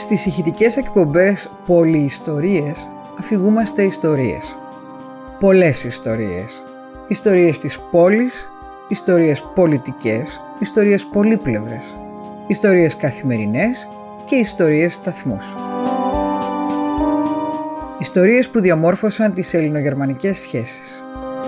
Στις ηχητικές εκπομπές «Πολυϊστορίες» αφηγούμαστε ιστορίες. Πολλές ιστορίες. Ιστορίες της πόλης, ιστορίες πολιτικές, ιστορίες πολύπλευρες, ιστορίες καθημερινές και ιστορίες σταθμούς. Ιστορίες που διαμόρφωσαν τις ελληνογερμανικές σχέσεις.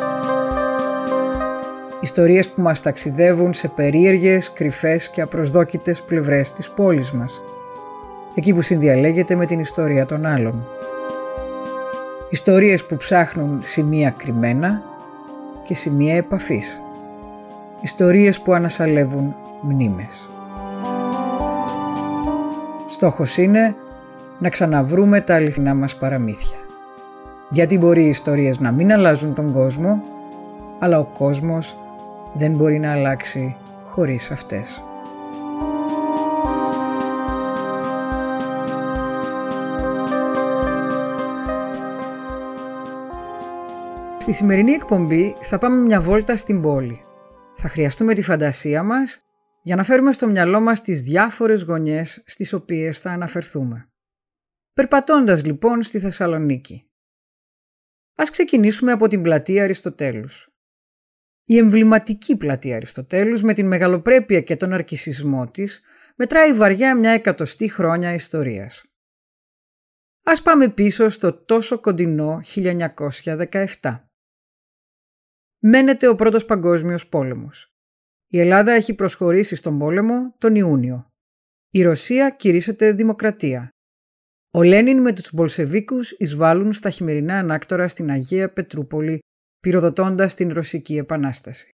Ιστορίες που μας ταξιδεύουν σε περίεργες, κρυφές και απροσδόκητες πλευρές της πόλης μας, εκεί που συνδιαλέγεται με την ιστορία των άλλων. Ιστορίες που ψάχνουν σημεία κρυμμένα και σημεία επαφής. Ιστορίες που ανασαλεύουν μνήμες. Στόχος είναι να ξαναβρούμε τα αληθινά μας παραμύθια. Γιατί μπορεί οι ιστορίες να μην αλλάζουν τον κόσμο, αλλά ο κόσμος δεν μπορεί να αλλάξει χωρίς αυτές. Στη σημερινή εκπομπή θα πάμε μια βόλτα στην πόλη. Θα χρειαστούμε τη φαντασία μας για να φέρουμε στο μυαλό μας τις διάφορες γωνιές στις οποίες θα αναφερθούμε. Περπατώντας λοιπόν στη Θεσσαλονίκη. Ας ξεκινήσουμε από την πλατεία Αριστοτέλους. Η εμβληματική πλατεία Αριστοτέλους με την μεγαλοπρέπεια και τον αρκισισμό της μετράει βαριά μια 100 χρόνια ιστορίας. Ας πάμε πίσω στο τόσο κοντινό 1917. Μένεται ο Πρώτος Παγκόσμιος Πόλεμος. Η Ελλάδα έχει προσχωρήσει στον πόλεμο τον Ιούνιο. Η Ρωσία κηρύσσεται δημοκρατία. Ο Λένιν με τους Μπολσεβίκους εισβάλλουν στα χειμερινά ανάκτορα στην Αγία Πετρούπολη, πυροδοτώντας την Ρωσική Επανάσταση.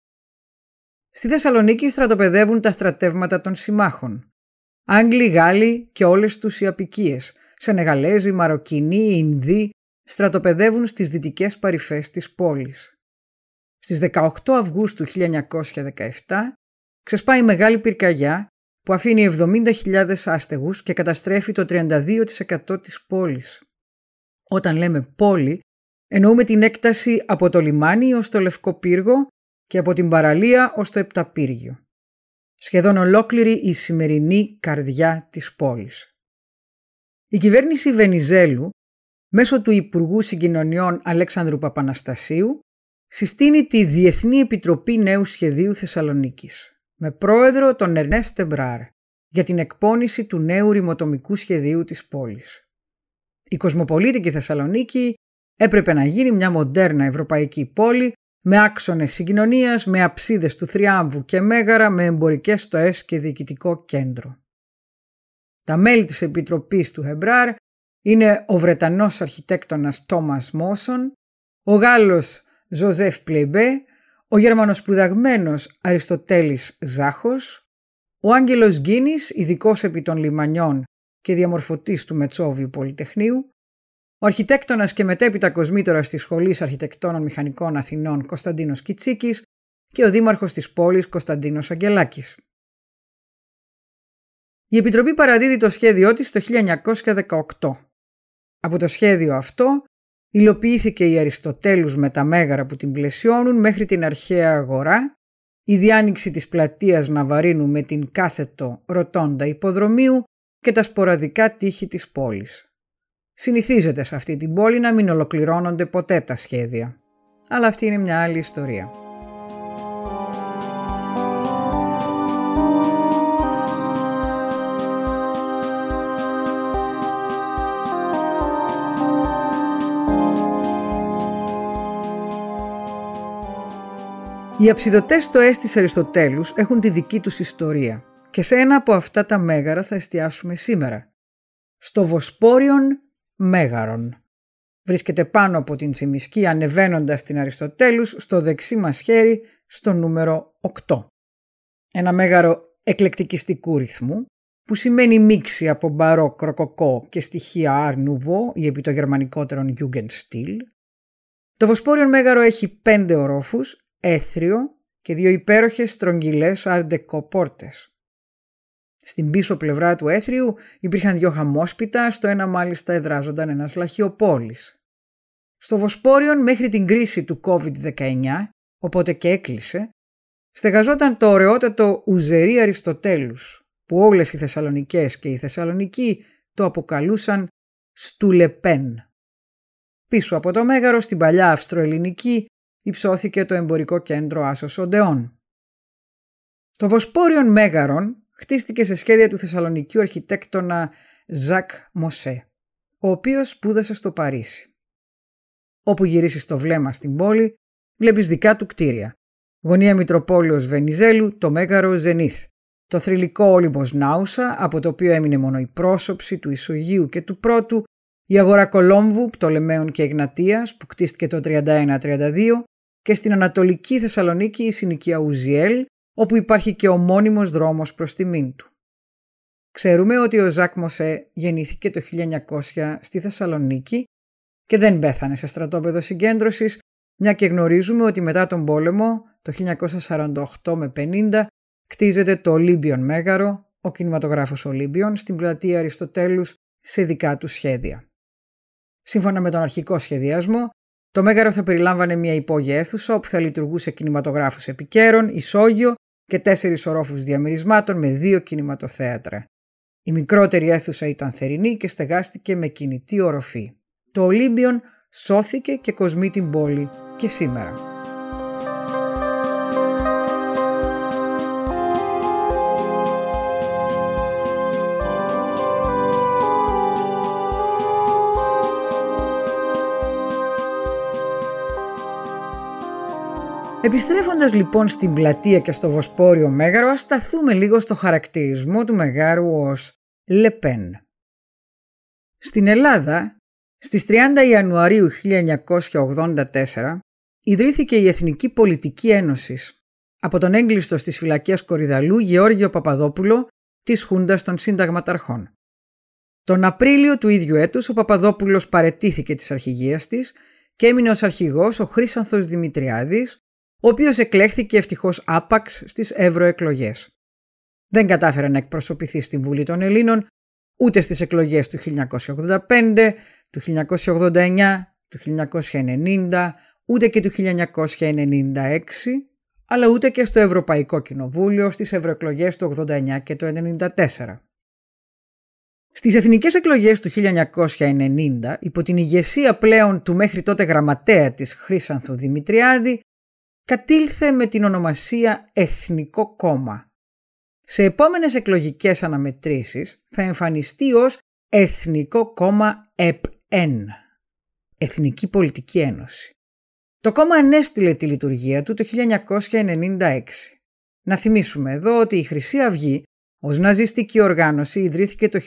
Στη Θεσσαλονίκη στρατοπεδεύουν τα στρατεύματα των συμμάχων. Άγγλοι, Γάλλοι και όλες τους οι αποικίες, Σενεγαλέζοι, Μαροκινοί, Ινδοί στρατοπεδεύουν στις δυτικές παρυφές της πόλης. Στις 18 Αυγούστου 1917 ξεσπάει μεγάλη πυρκαγιά που αφήνει 70.000 άστεγους και καταστρέφει το 32% της πόλης. Όταν λέμε πόλη, εννοούμε την έκταση από το λιμάνι ως το Λευκό Πύργο και από την παραλία ως το Επταπύργιο. Σχεδόν ολόκληρη η σημερινή καρδιά της πόλης. Η κυβέρνηση Βενιζέλου, μέσω του Υπουργού Συγκοινωνιών Αλέξανδρου Παπαναστασίου, συστήνει τη Διεθνή Επιτροπή Νέου Σχεδίου Θεσσαλονίκης, με πρόεδρο τον Ερνέστ Εμπράρ, για την εκπόνηση του νέου ρημοτομικού σχεδίου της πόλης. Η κοσμοπολίτικη Θεσσαλονίκη έπρεπε να γίνει μια μοντέρνα ευρωπαϊκή πόλη με άξονες συγκοινωνίας, με αψίδες του Θριάμβου και μέγαρα, με εμπορικές στοές και διοικητικό κέντρο. Τα μέλη της Επιτροπής του Εμπράρ είναι ο Βρετανός αρχιτέκτονας Τόμας Μόσον, ο Γάλλος Ζωζέφ Πλεϊμπέ, ο Γερμανοσπουδαγμένος Αριστοτέλης Ζάχος, ο Άγγελος Γκίνης, ειδικός επί των λιμανιών και διαμορφωτής του Μετσόβιου Πολυτεχνείου, ο αρχιτέκτονας και μετέπειτα κοσμήτορας της Σχολής Αρχιτεκτόνων Μηχανικών Αθηνών Κωνσταντίνος Κιτσίκης και ο δήμαρχος της πόλης Κωνσταντίνος Αγγελάκης. Η Επιτροπή παραδίδει το σχέδιό της το 1918. Από το σχέδιο αυτό υλοποιήθηκε η Αριστοτέλους με τα μέγαρα που την πλαισιώνουν μέχρι την αρχαία αγορά, η διάνοιξη της πλατείας Ναβαρίνου με την κάθετο ρωτώντα υποδρομίου και τα σποραδικά τείχη της πόλης. Συνηθίζεται σε αυτή την πόλη να μην ολοκληρώνονται ποτέ τα σχέδια. Αλλά αυτή είναι μια άλλη ιστορία. Οι αψιδωτές στοές της Αριστοτέλους έχουν τη δική τους ιστορία και σε ένα από αυτά τα μέγαρα θα εστιάσουμε σήμερα. Στο Βοσπόριον Μέγαρον. Βρίσκεται πάνω από την Τσιμισκή ανεβαίνοντας την Αριστοτέλους στο δεξί μας χέρι στο νούμερο 8. Ένα μέγαρο εκλεκτικιστικού ρυθμού που σημαίνει μίξη από μπαρόκ, ροκοκό και στοιχεία Art Nouveau ή επί το γερμανικότερον Jugendstil. Το Βοσπόριον Μέγαρο έχει 5 ορόφους, έθριο και 2 υπέροχες στρογγυλές Art Deco πόρτες. Στην πίσω πλευρά του έθριου υπήρχαν 2 χαμόσπιτα, στο ένα μάλιστα εδράζονταν ένας λαχιοπόλης. Στο Βοσπόριον μέχρι την κρίση του COVID-19, οπότε και έκλεισε, στεγαζόταν το ωραιότατο Ουζερί Αριστοτέλους, που όλες οι Θεσσαλονικές και οι Θεσσαλονικοί το αποκαλούσαν Στουλεπέν. Πίσω από το μέγαρο, στην παλιά Αυστροελληνική, υψώθηκε το εμπορικό κέντρο Άσος Οντεών. Το Βοσπόριον Μέγαρον χτίστηκε σε σχέδια του θεσσαλονικιού αρχιτέκτονα Ζακ Μοσέ, ο οποίος σπούδασε στο Παρίσι. Όπου γυρίσεις το βλέμμα στην πόλη, βλέπεις δικά του κτίρια. Γωνία Μητροπόλεως Βενιζέλου, το μέγαρο Ζενίθ, το θρυλικό Όλυμπος Νάουσα, από το οποίο έμεινε μόνο η πρόσωψη του Ισογείου και του Πρώτου, η αγορά Κολόμβου, Πτολεμαίων και Εγνατίας, που κτίστηκε το 31-32, και στην Ανατολική Θεσσαλονίκη η συνοικία Ουζιέλ, όπου υπάρχει και ο μόνιμος δρόμος προς τη Μίντου. Ξέρουμε ότι ο Ζακ Μοσέ γεννήθηκε το 1900 στη Θεσσαλονίκη και δεν πέθανε σε στρατόπεδο συγκέντρωσης, μια και γνωρίζουμε ότι μετά τον πόλεμο, το 1948 με 50, κτίζεται το Ολύμπιον Μέγαρο, ο κινηματογράφος Ολύμπιον, στην πλατεία Αριστοτέλους σε δικά του σχέδια. Σύμφωνα με τον αρχικό σχεδιασμό, το μέγαρο θα περιλάμβανε μια υπόγεια αίθουσα όπου θα λειτουργούσε κινηματογράφος επικαίρων, ισόγειο και 4 ορόφους διαμερισμάτων με 2 κινηματοθέατρα. Η μικρότερη αίθουσα ήταν θερινή και στεγάστηκε με κινητή οροφή. Το Ολύμπιον σώθηκε και κοσμεί την πόλη και σήμερα. Επιστρέφοντας λοιπόν στην πλατεία και στο Βοσπόριο Μέγαρο, ας σταθούμε λίγο στο χαρακτηρισμό του μεγάρου ως Λεπέν. Στην Ελλάδα, στις 30 Ιανουαρίου 1984, ιδρύθηκε η Εθνική Πολιτική Ένωση από τον έγκλειστο στις φυλακές Κορυδαλλού Γεώργιο Παπαδόπουλο της Χούντας των Συνταγματαρχών. Τον Απρίλιο του ίδιου έτους ο Παπαδόπουλος παραιτήθηκε της αρχηγίας της και έμεινε ως αρχηγός ο Χρύσανθος Δημητριάδης, ο οποίος εκλέχθηκε ευτυχώς άπαξ στις ευρωεκλογές. Δεν κατάφερε να εκπροσωπηθεί στην Βουλή των Ελλήνων ούτε στις εκλογές του 1985, του 1989, του 1990, ούτε και του 1996, αλλά ούτε και στο Ευρωπαϊκό Κοινοβούλιο στις ευρωεκλογές του 89 και του 94. Στις εθνικές εκλογές του 1990, υπό την ηγεσία πλέον του μέχρι τότε γραμματέα της Χρύσανθου Δημητριάδη, κατήλθε με την ονομασία Εθνικό Κόμμα. Σε επόμενες εκλογικές αναμετρήσεις θα εμφανιστεί ως Εθνικό Κόμμα ΕΠΕΝ, Εθνική Πολιτική Ένωση. Το κόμμα ανέστηλε τη λειτουργία του το 1996. Να θυμίσουμε εδώ ότι η Χρυσή Αυγή ως ναζιστική οργάνωση ιδρύθηκε το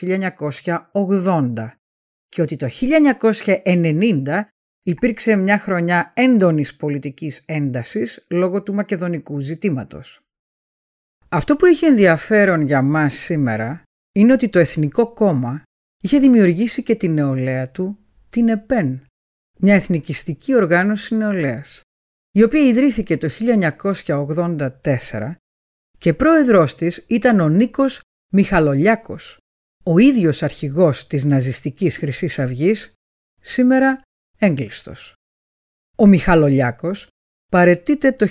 1980 και ότι το 1990 υπήρξε μια χρονιά έντονης πολιτικής έντασης λόγω του μακεδονικού ζητήματος. Αυτό που έχει ενδιαφέρον για μας σήμερα είναι ότι το Εθνικό Κόμμα είχε δημιουργήσει και την νεολαία του, την ΕΠΕΝ, μια εθνικιστική οργάνωση νεολαίας, η οποία ιδρύθηκε το 1984 και πρόεδρος της ήταν ο Νίκος Μιχαλολιάκος, ο ίδιος αρχηγός της ναζιστικής Χρυσής Αυγής, σήμερα έγκλειστος. Ο Μιχαλολιάκος παραιτείται το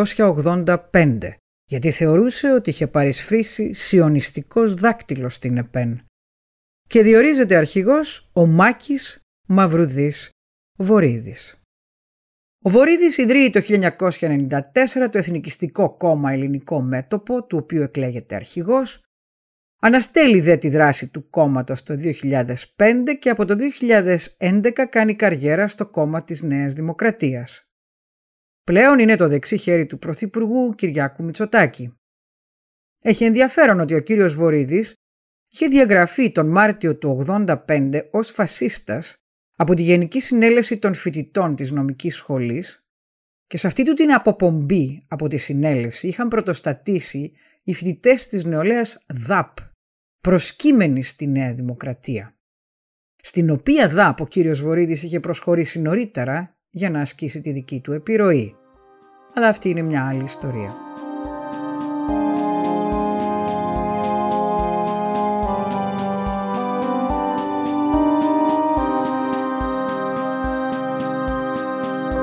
1985 γιατί θεωρούσε ότι είχε παρισφρήσει σιωνιστικός δάκτυλος στην ΕΠΕΝ και διορίζεται αρχηγός ο Μάκης Μαυρουδής Βορίδης. Ο Βορίδης ιδρύει το 1994 το Εθνικιστικό Κόμμα Ελληνικό Μέτωπο, του οποίου εκλέγεται αρχηγός, αναστέλει δε τη δράση του κόμματος το 2005 και από το 2011 κάνει καριέρα στο κόμμα της Νέας Δημοκρατίας. Πλέον είναι το δεξί χέρι του Πρωθυπουργού Κυριάκου Μητσοτάκη. Έχει ενδιαφέρον ότι ο κύριος Βορίδης είχε διαγραφεί τον Μάρτιο του 1985 ως φασίστας από τη Γενική Συνέλευση των Φοιτητών της Νομικής Σχολής και σε αυτή του την αποπομπή από τη συνέλευση είχαν πρωτοστατήσει οι φοιτητές της νεολαίας ΔΑΠ, προσκύμενοι στη Νέα Δημοκρατία, στην οποία ΔΑΠ ο κύριος Βορίδης είχε προσχωρήσει νωρίτερα για να ασκήσει τη δική του επιρροή. Αλλά αυτή είναι μια άλλη ιστορία.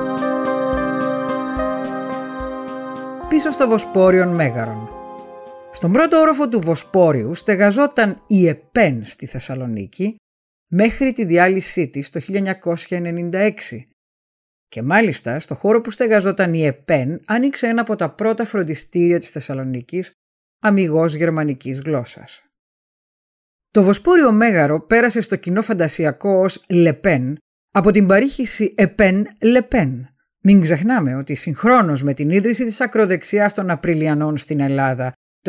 Πίσω στο Βοσπόριον Μέγαρον. Στον πρώτο όροφο του Βοσπόριου στεγαζόταν η ΕΠΕΝ στη Θεσσαλονίκη μέχρι τη διάλυσή της το 1996 και μάλιστα στο χώρο που στεγαζόταν η ΕΠΕΝ άνοιξε ένα από τα πρώτα φροντιστήρια της Θεσσαλονίκης αμιγώς γερμανικής γλώσσας. Το Βοσπόριο Μέγαρο πέρασε στο κοινό φαντασιακό ως Λεπέν από την παρήχηση ΕΠΕΝ Λεπέν. Μην ξεχνάμε ότι συγχρόνως με την ίδρυση της ακροδεξιάς των Απριλιανών στην Ελλάδα το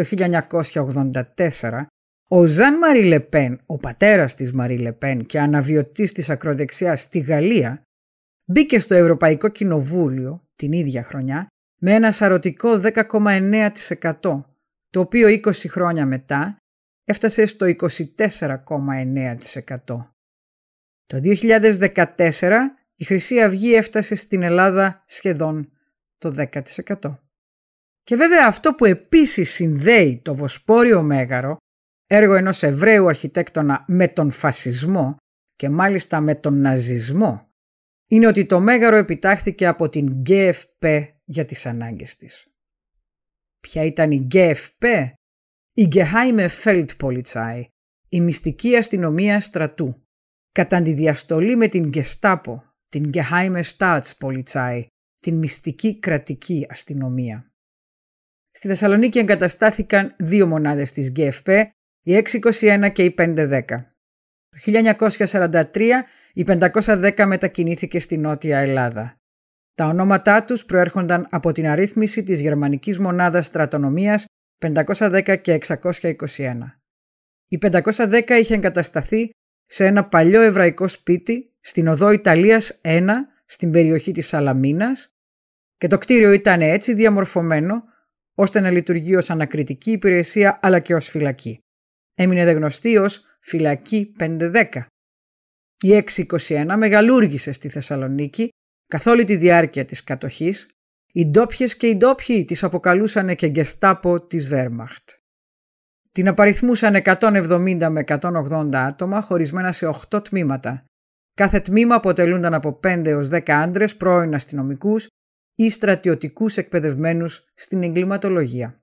1984, ο Ζαν Μαρί Λεπέν, ο πατέρας της Μαρί Λεπέν και αναβιωτής της ακροδεξιάς στη Γαλλία, μπήκε στο Ευρωπαϊκό Κοινοβούλιο την ίδια χρονιά με ένα σαρωτικό 10,9%, το οποίο 20 χρόνια μετά έφτασε στο 24,9%. Το 2014 η Χρυσή Αυγή έφτασε στην Ελλάδα σχεδόν το 10%. Και βέβαια αυτό που επίσης συνδέει το Βοσπόριο Μέγαρο, έργο ενός Εβραίου αρχιτέκτονα, με τον φασισμό και μάλιστα με τον ναζισμό, είναι ότι το Μέγαρο επιτάχθηκε από την GFP για τις ανάγκες της. Ποια ήταν η GFP? Η Geheime Feldpolizei, η μυστική αστυνομία στρατού, κατά τη διαστολή με την Gestapo, την Geheime Staatspolizei, την μυστική κρατική αστυνομία. Στη Θεσσαλονίκη εγκαταστάθηκαν 2 μονάδες της GFP, η 621 και η 510. Το 1943 η 510 μετακινήθηκε στη Νότια Ελλάδα. Τα ονόματά τους προέρχονταν από την αρρύθμιση της γερμανικής μονάδας στρατονομίας 510 και 621. Η 510 είχε εγκατασταθεί σε ένα παλιό εβραϊκό σπίτι στην οδό Ιταλίας 1 στην περιοχή της Σαλαμίνας και το κτίριο ήταν έτσι διαμορφωμένο ώστε να λειτουργεί ως ανακριτική υπηρεσία αλλά και ως φυλακή. Έμεινε δε γνωστή ως φυλακή 510. Η 621 μεγαλούργησε στη Θεσσαλονίκη καθ' όλη τη διάρκεια της κατοχής. Οι ντόπιες και οι ντόπιοι τις αποκαλούσανε και Γκεστάπο της Βέρμαχτ. Την απαριθμούσαν 170 με 180 άτομα χωρισμένα σε 8 τμήματα. Κάθε τμήμα αποτελούνταν από 5 έως 10 άντρες πρώην αστυνομικούς ή στρατιωτικούς εκπαιδευμένους στην εγκληματολογία.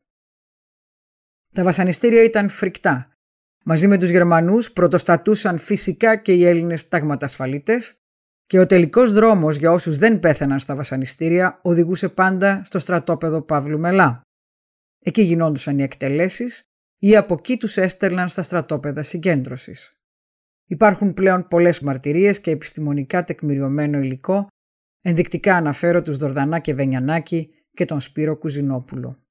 Τα βασανιστήρια ήταν φρικτά. Μαζί με τους Γερμανούς πρωτοστατούσαν φυσικά και οι Έλληνες ταγματασφαλίτες και ο τελικός δρόμος για όσους δεν πέθαναν στα βασανιστήρια οδηγούσε πάντα στο στρατόπεδο Παύλου Μελά. Εκεί γινόντουσαν οι εκτελέσεις ή από εκεί τους έστελναν στα στρατόπεδα συγκέντρωσης. Υπάρχουν πλέον πολλές μαρτυρίες και επιστημονικά τεκμηριωμένο υλικό, ενδεικτικά αναφέρω τους Δορδανά και Βενιανάκη και τον Σπύρο Κουζινόπουλο.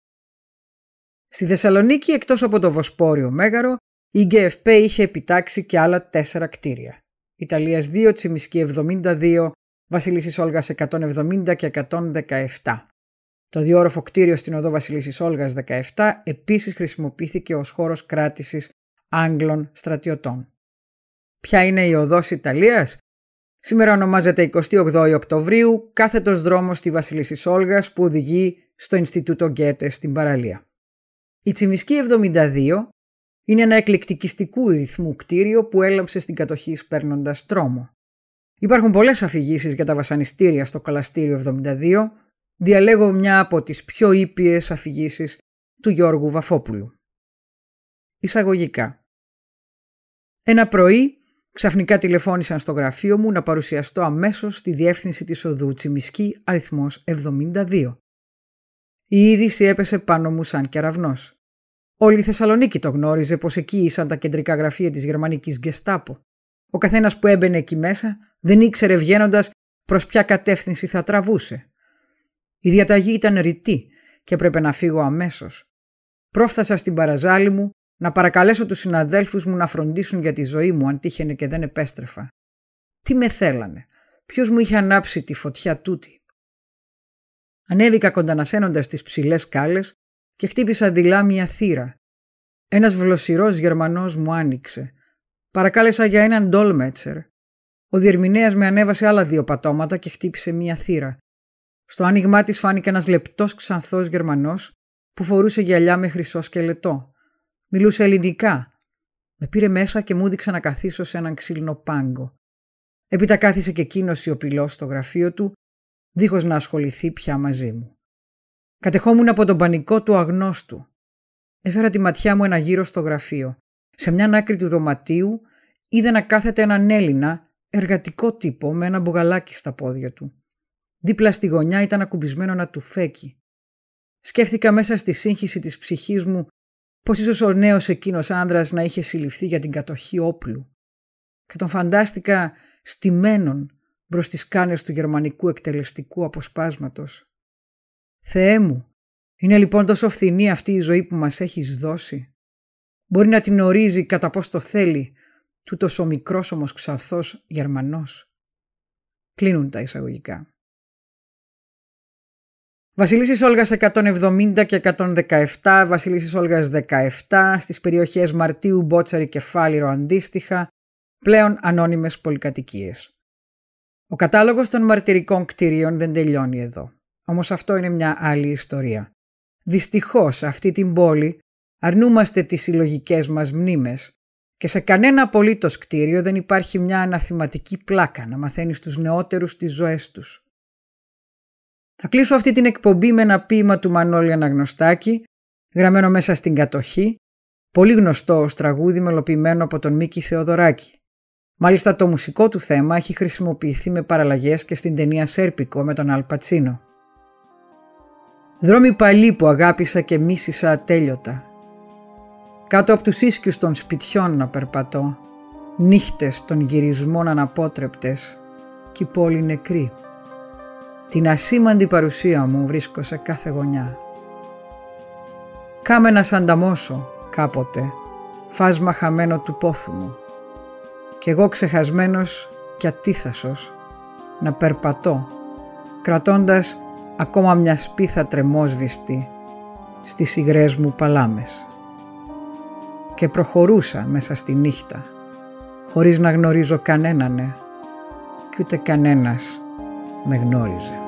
Στη Θεσσαλονίκη, εκτός από το Βοσπόριο Μέγαρο, η GFP είχε επιτάξει και άλλα 4 κτίρια. Ιταλίας 2, Τσιμισκή 72, Βασιλίσσης Όλγας 170 και 117. Το διόροφο κτίριο στην οδό Βασιλίσσης Όλγας 17 επίσης χρησιμοποιήθηκε ως χώρος κράτησης Άγγλων στρατιωτών. Ποια είναι η οδός Ιταλίας? Σήμερα ονομάζεται 28 Οκτωβρίου, κάθετος δρόμος στη Βασιλίσσης Όλγας που οδηγεί στο Ινστιτούτο Γκέτε στην παραλία. Η Τσιμισκή 72 είναι ένα εκλεκτικιστικού ρυθμού κτίριο που έλαμψε στην κατοχή παίρνοντας τρόμο. Υπάρχουν πολλές αφηγήσεις για τα βασανιστήρια στο Καλαστήριο 72, διαλέγω μια από τις πιο ήπιες αφηγήσεις του Γιώργου Βαφόπουλου. Εισαγωγικά. Ένα πρωί ξαφνικά τηλεφώνησαν στο γραφείο μου να παρουσιαστώ αμέσως στη διεύθυνση της οδού Τσιμισκή αριθμός 72. Η είδηση έπεσε πάνω μου σαν κεραυνός. Όλη η Θεσσαλονίκη το γνώριζε πως εκεί ήσαν τα κεντρικά γραφεία της γερμανικής Γκεστάπο. Ο καθένας που έμπαινε εκεί μέσα δεν ήξερε βγαίνοντας προς ποια κατεύθυνση θα τραβούσε. Η διαταγή ήταν ρητή και έπρεπε να φύγω αμέσως. Πρόφθασα στην παραζάλη μου να παρακαλέσω τους συναδέλφους μου να φροντίσουν για τη ζωή μου αν τύχαινε και δεν επέστρεφα. Τι με θέλανε, ποιος μου είχε ανάψει τη φωτιά τούτη? Ανέβηκα κοντανασένοντας τις ψηλές σκάλες και χτύπησα δειλά μια θύρα. Ένας βλοσιρός Γερμανός μου άνοιξε. Παρακάλεσα για έναν ντόλμετσερ. Ο διερμηνέας με ανέβασε άλλα 2 πατώματα και χτύπησε μια θύρα. Στο άνοιγμά της φάνηκε ένας λεπτός ξανθός Γερμανός που φορούσε γυαλιά με χρυσό σκελετό. Μιλούσε ελληνικά. Με πήρε μέσα και μου έδειξε να καθίσω σε έναν ξύλινο πάγκο. Έπειτα κάθισε και εκείνος σιωπηλός στο γραφείο του, δίχως να ασχοληθεί πια μαζί μου. Κατεχόμουν από τον πανικό του αγνώστου. Έφερα τη ματιά μου ένα γύρο στο γραφείο. Σε μια άκρη του δωματίου είδα να κάθεται έναν Έλληνα, εργατικό τύπο, με ένα μπουγαλάκι στα πόδια του. Δίπλα στη γωνιά ήταν ακουμπισμένο ένα τουφέκι. Σκέφτηκα μέσα στη σύγχυση της ψυχής μου πως ίσως ο νέος εκείνος άνδρας να είχε συλληφθεί για την κατοχή όπλου. Και τον φαντάστηκα στημένον μπρος τις σκάνες του γερμανικού εκτελεστικού αποσπάσματος. Θεέ μου, είναι λοιπόν τόσο φθηνή αυτή η ζωή που μας έχεις δώσει? Μπορεί να την ορίζει κατά πώς το θέλει τούτος ο μικρός όμως ξανθός Γερμανός. Κλείνουν τα εισαγωγικά. Βασιλίσσης Όλγας 170 και 117, Βασιλίσσης Όλγας 17, στις περιοχές Μαρτίου, Μπότσαρη και Φάληρο αντίστοιχα, πλέον ανώνυμες πολυκατοικίες. Ο κατάλογος των μαρτυρικών κτηρίων δεν τελειώνει εδώ. Όμως αυτό είναι μια άλλη ιστορία. Δυστυχώς σε αυτή την πόλη αρνούμαστε τις συλλογικές μας μνήμες και σε κανένα απολύτως κτίριο δεν υπάρχει μια αναθηματική πλάκα να μαθαίνει στους νεότερους τις ζωές τους. Θα κλείσω αυτή την εκπομπή με ένα ποίημα του Μανώλη Αναγνωστάκη, γραμμένο μέσα στην κατοχή, πολύ γνωστό ως τραγούδι μελοποιημένο από τον Μίκη Θεοδωράκη. Μάλιστα το μουσικό του θέμα έχει χρησιμοποιηθεί με παραλλαγές και στην ταινία Σέρπικο με τον Αλ Πατσίνο. Δρόμοι παλιοί που αγάπησα και μίσησα ατέλειωτα. Κάτω από τους ίσκιους των σπιτιών να περπατώ, νύχτες των γυρισμών αναπότρεπτες κι η πόλη νεκρή. Την ασήμαντη παρουσία μου βρίσκω σε κάθε γωνιά. Κάμε να σ' ανταμώσω κάποτε, φάσμα χαμένο του πόθου μου, κι εγώ ξεχασμένος κι ατίθασος να περπατώ, κρατώντας ακόμα μια σπίθα τρεμόσβηστη στις υγρές μου παλάμες. Και προχωρούσα μέσα στη νύχτα, χωρίς να γνωρίζω κανέναν κι ούτε κανένας με γνώριζε.